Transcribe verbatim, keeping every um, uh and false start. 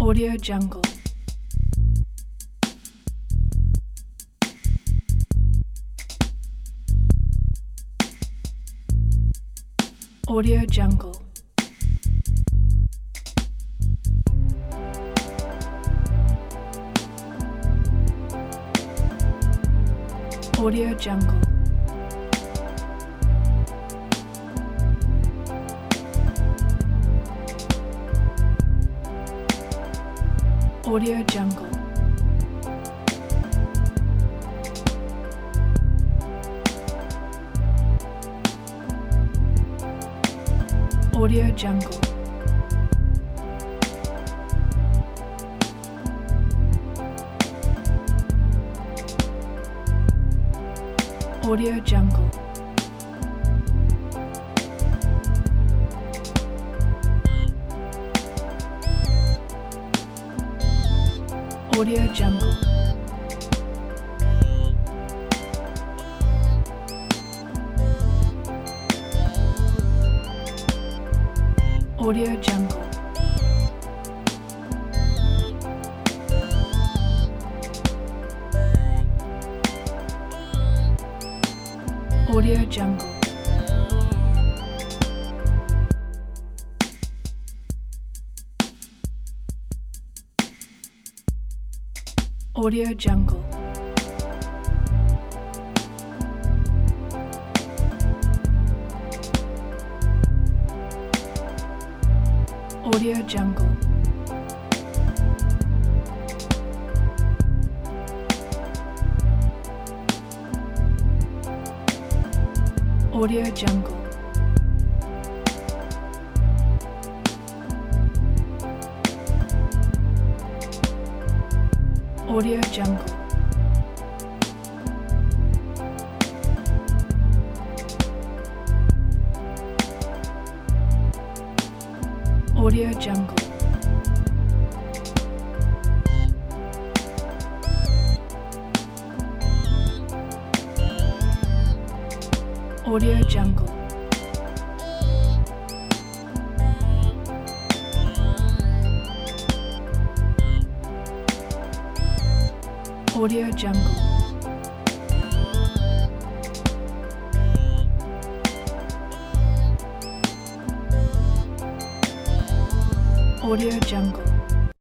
Audio Jungle. Audio Jungle. Audio Jungle. Audio Jungle. Audio Jungle. Audio Jungle. Audio Jungle. Audio Jungle. Audio Jungle. Audio Jungle. Audio Jungle. Audio Jungle. Audio Jungle. Audio Jungle. Audio Jungle. Audio Jungle. Audio Jungle.